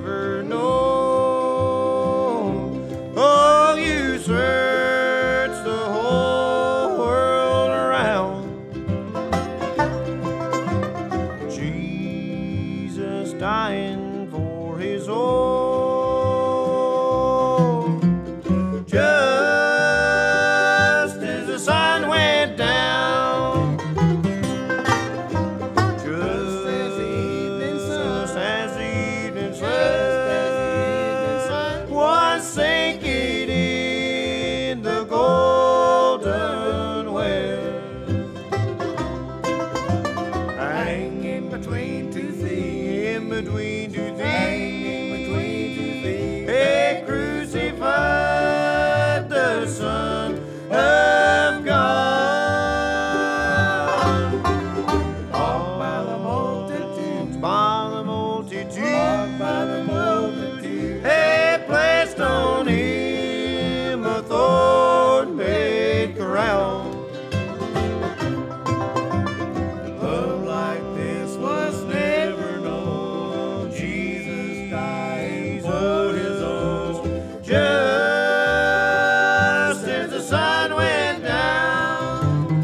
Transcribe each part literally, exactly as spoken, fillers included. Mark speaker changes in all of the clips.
Speaker 1: never known. Oh, you search the whole world around. Jesus dying for his own. Just as the sun went down, just as the evening sun, just as the evening sun was sinking in the golden west, hanging between two thieves, in between two thieves, hanging between two thieves, they crucified the Son of God. Mocked by the multitude, by the multitude, mocked by the multitude, they placed on him a thorn-made crown. Love like this was never known. Jesus died for his own. Just as the sun went down,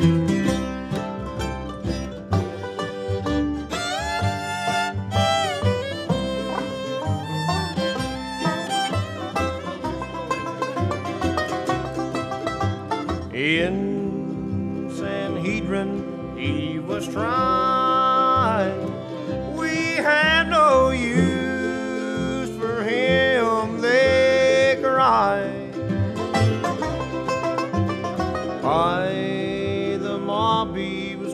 Speaker 1: in Sanhedrin he was tried. We had no use for him, they cried. By the mob he was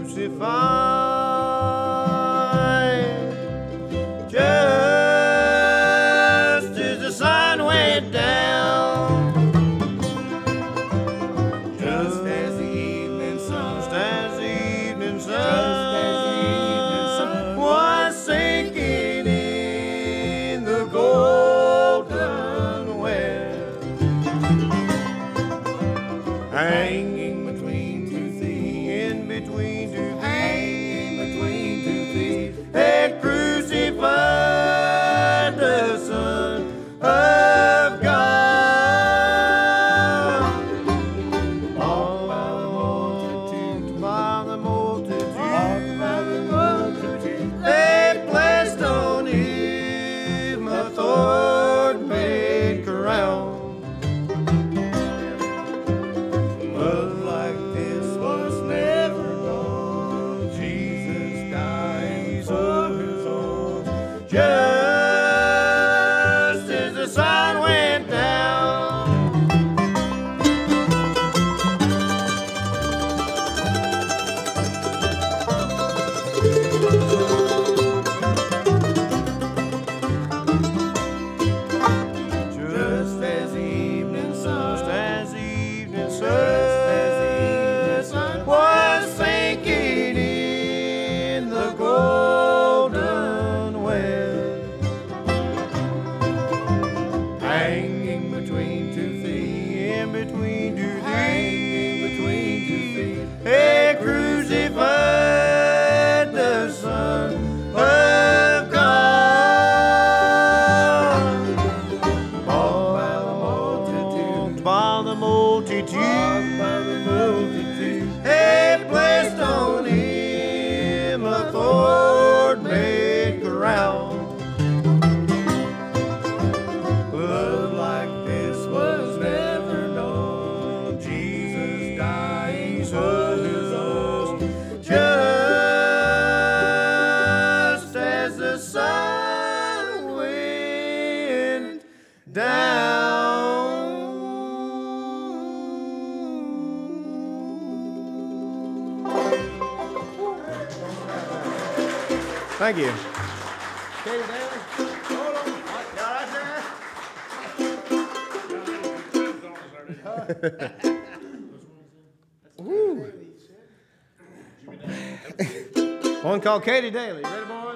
Speaker 1: crucified. Just as the sun went down, just as the evening sun, just as the evening sun, just as the evening sun was sinking in the golden west, hanging between two thieves, in between two thieves, hanging between two thieves, they crucified the Son of God. Mocked by the multitude, by the multitude, mocked by the multitude, they placed on him a thorn-made crown. Love like this was never known. Jesus died for his own. Just as the sun went down, just as the evening sun, just as the evening sun, was sinking in the golden west, hanging between two thieves, in between two thieves, hanging between two thieves, they crucified the Son of God. Mocked by the multitude, by the multitude, mocked by the multitude, they placed on him a thorn-made crown. Love like this was never known. Jesus died for his own. Just as the sun went down. Thank you. Katie Daly. Hold on. Y'all right there? Woo. One called Katie Daly. Ready?